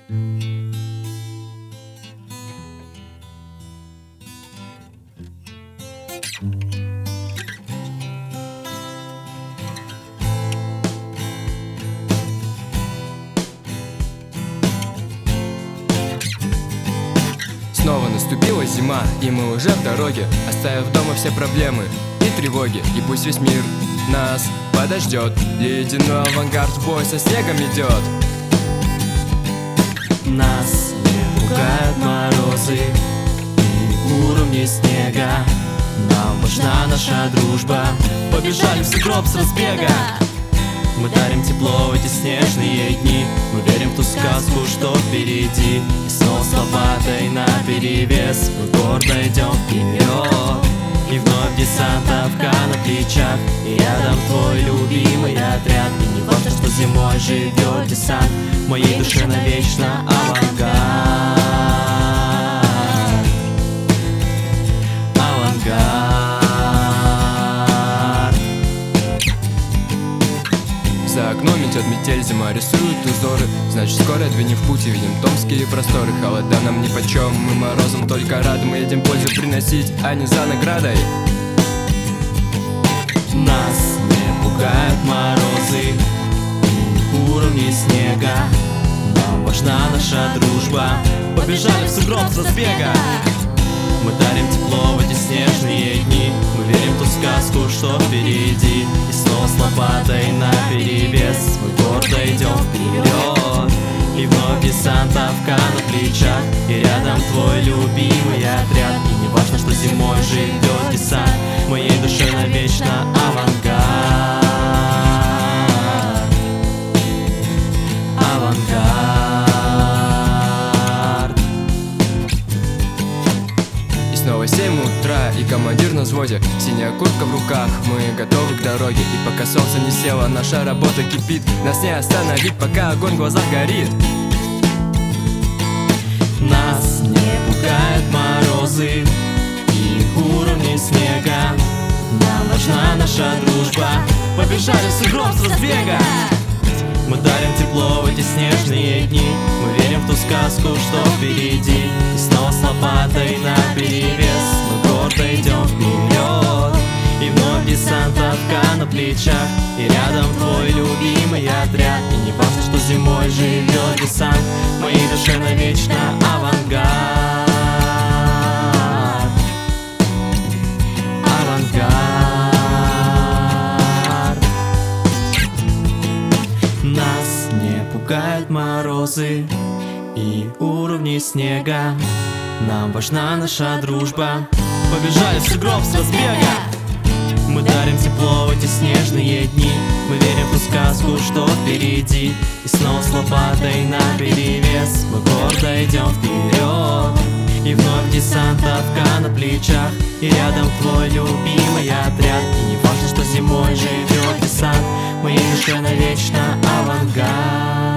Снова наступила зима, и мы уже в дороге, оставив дома все проблемы и тревоги. И пусть весь мир нас подождет, ледяной авангард в бой со снегом идет. Нас не пугают морозы и уровни снега. Нам важна наша дружба. Побежали в сугроб с разбега. Мы дарим тепло в эти снежные дни. Мы верим в ту сказку, что впереди. И снова с лопатой наперевес мы гордо идем вперед. И вновь десантовка на плечах, и рядом твой любимый отряд. И не важно, что зимой живет десант, в моей душе навечно авангард. Авангард. За окном идет метель, зима рисует узоры. Значит, скоро двинем в путь и видим томские просторы. Холода нам нипочем, мы морозом только рады. Мы едем пользу приносить, а не за наградой. Нас не пугают морозы и уровни снега. Нам важна наша дружба. Побежали в сугроб с разбега. Мы дарим тепло в эти снежные дни. Мы верим в ту сказку, что впереди. И снова с лопатой наперевес мы гордо идем вперед. И вновь десантовка на плечах, и рядом твой любимый отряд. И не важно, что зимой живет десант, в моей душе навечно авангард. Авангард. Снова 7 утра, и командир на взводе. Синяя куртка в руках, мы готовы к дороге. И пока солнце не село, наша работа кипит. Нас не остановить, пока огонь в глазах горит. Нас не пугают морозы и уровни снега. Нам важна наша дружба. Побежали в сугроб с разбега. Мы дарим тепло в эти снежные дни. Мы верим в ту сказку, что впереди. И снова с лопатой наперевес мы гордо идем вперед. И вновь десантовка на плечах, и рядом твой любимый отряд. И не важно, что зимой живет десант, в моей душе навечно авангард. Авангард. Нас не пугают морозы и уровни снега. Нам важна наша дружба. Побежали в сугроб с разбега. Мы дарим тепло в эти снежные дни. Мы верим в ту сказку, что впереди. И снова с лопатой наперевес мы гордо идем вперед. И вновь десантовка на плечах, и рядом твой любимый отряд. И не важно, что зимой живет десант, в моей душе навечно авангард.